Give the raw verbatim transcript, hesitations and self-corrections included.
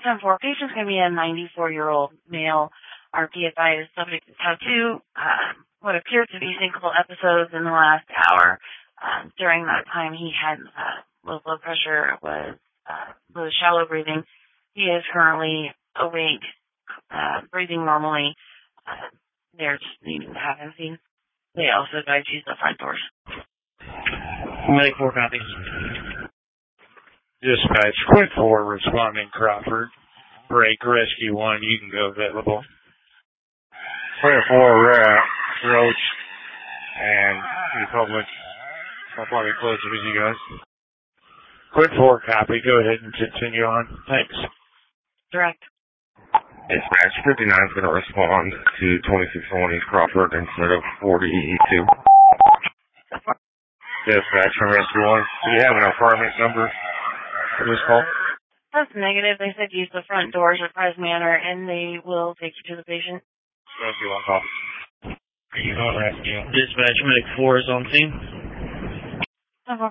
ten four, patient's going to be a ninety-four-year-old male. Our P F I is subject to tattoo. Uh, what appears to be single episodes in the last hour. Uh, during that time, he had uh, low blood pressure, was, uh, was shallow breathing. He is currently awake, uh, breathing normally. Uh, they're just needing to have him seen. They also advise use the front doors. Medic four copies. Dispatch, Quint four responding Crawford. Break, rescue one, you can go available. Quint four, uh, Roach, and Republic. I'll probably close it with you guys. Quint four copy, go ahead and continue on. Thanks. Direct. Dispatch, fifty-nine is going to respond to twenty-six oh one East Crawford instead of forty-two. Dispatch from Rescue one, do you have an apartment number for this call? That's negative. They said use the front doors or prize manner, and they will take you to the patient. Rescue one call. Dispatch, Medic four is on scene.